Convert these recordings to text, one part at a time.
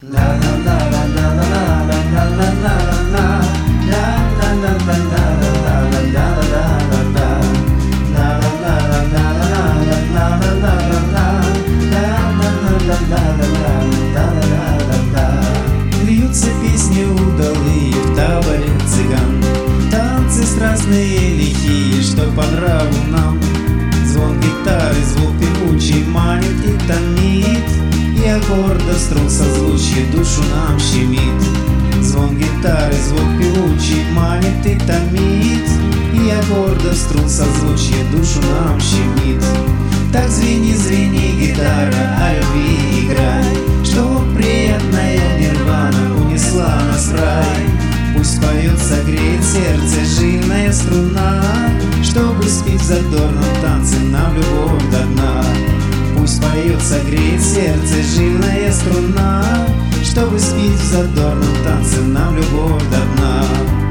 Льются песни удалые в таборе цыган, танцы страстные лихие, что по нраву нам. Звон гитары, звук певучий манит и томит, и аккордов струн созвучие душу нам щемит. Звон гитары, звук певучий манит и томит, и аккордов струн созвучие душу нам щемит. Так звени, звени, гитара, о любви играй, что приятная нирвана унесла нас в рай. Пусть поет, согреет сердце жирная струна, чтобы спеть в задорном танце нам любовь до дна. Пусть поет, согреет сердце жирная струна, чтобы спеть в задорном танце нам любовь до дна.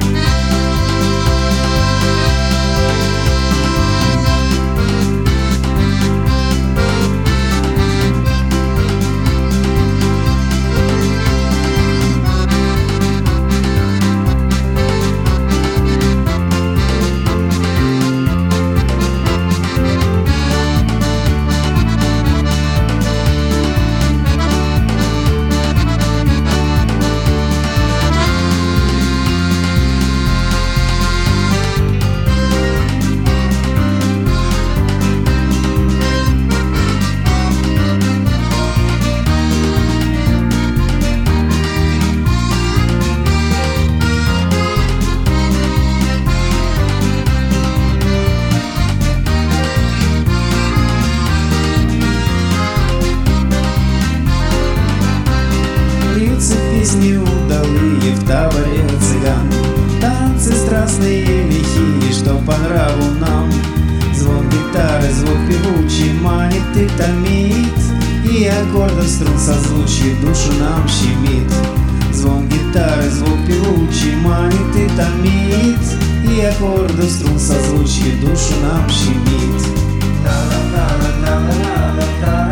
Песни удалые в таборе цыган, танцы страстные лихие, что по нраву нам. Звон гитары, звук певучий манит и томит, и аккордов струн созвучие душу нам щемит. Звон гитары, звук певучий манит и томит, и аккордов струн созвучие душу нам щемит.